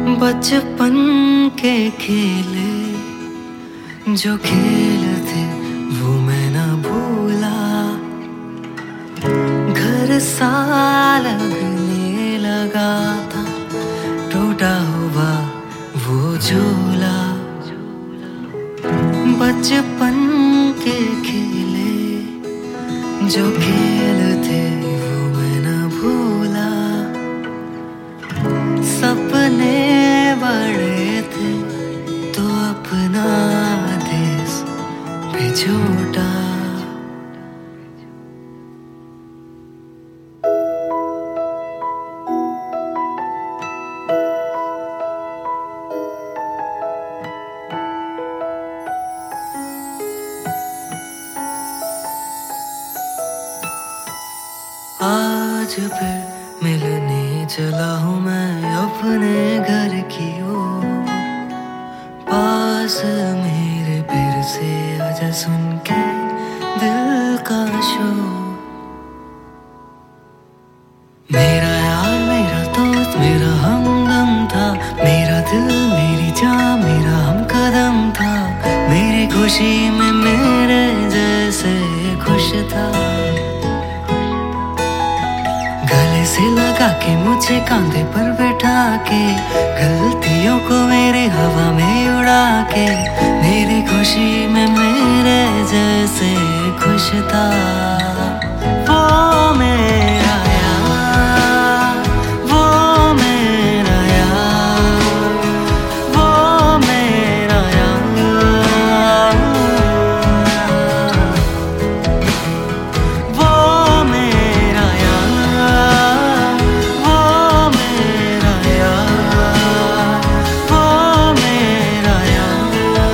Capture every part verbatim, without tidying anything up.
बचपन के खेले जो खेल थे वो मैं ना भूला। घर सा लगने लगा था, टूटा हुआ वो झूला। बचपन के खेले जो खेल थे वो मैं ना भूला। सपने बड़े थे तो अपना देश भी छोटा। आज फिर मिलने चला हूँ मैं अपने घर की ओर। पास मेरे फिर से आजा सुन के दिल का शोर। मेरा यार मेरा दोस्त मेरा हमदम था, मेरा दिल मेरी जान मेरा हमकदम था। मेरी खुशी में मेरे जैसे खुश था। गले से लगा के मुझे कांधे पर बैठा के, गलतियों को मेरी हवा में उड़ा के। मेरी खुशी में मेरे जैसे खुश था। वो मेरा यार, वो मेरा यार, वो मेरा यार, वो मेरा यार, वो मेरा यार, वो मेरा यार।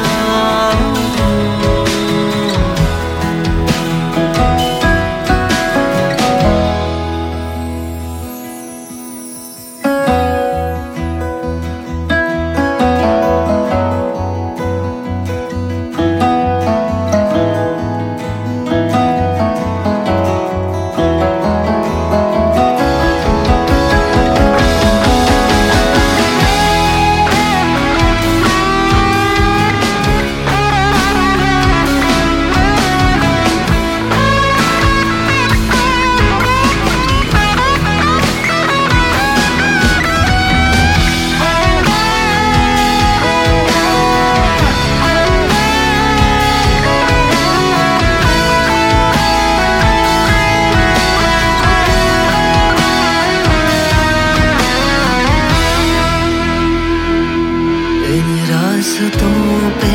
रास्तों पे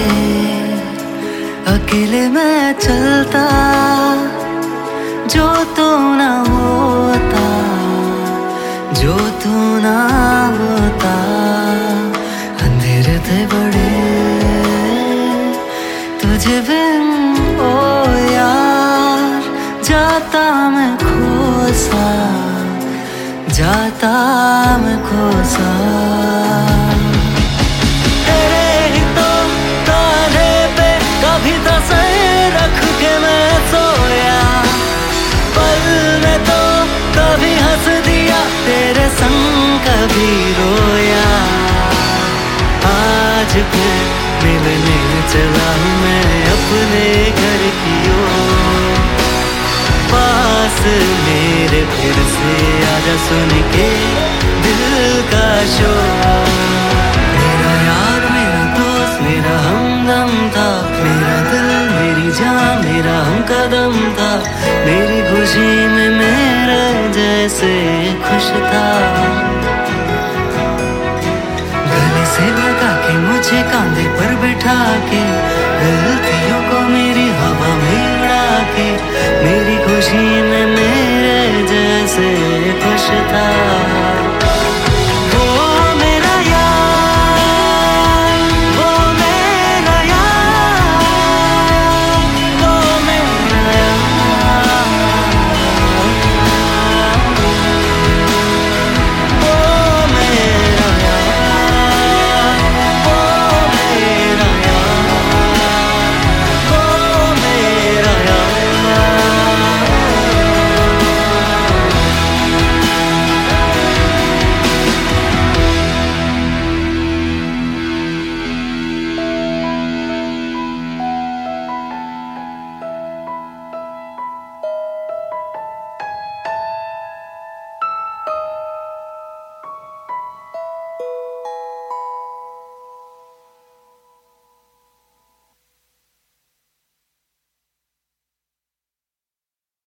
अकेले मैं चलता, जो तू ना होता, जो तू ना होता। अंधेरे थे बड़े तुझे बिन ओ यार। जाता मैं खोसा, जाता मैं खोसा। कभी तो सर रख के मैं सोया, पल में तो कभी हंस दिया, तेरे संग कभी रोया। आज फिर मिलने चला हूँ मैं अपने घर की ओर। पास मेरे फिर से आजा सुन के दिल का शोर। मेरा यार मेरा दोस्त मेरा हमदम था, मेरा दिल मेरी जान मेरा हमकदम था। मेरी खुशी में मेरे जैसे खुश था। गले से लगा के मुझे कांधे पर बैठा के, गलतियों को मेरी हवा में उड़ा के। मेरी खुशी में मेरे जैसे खुश था।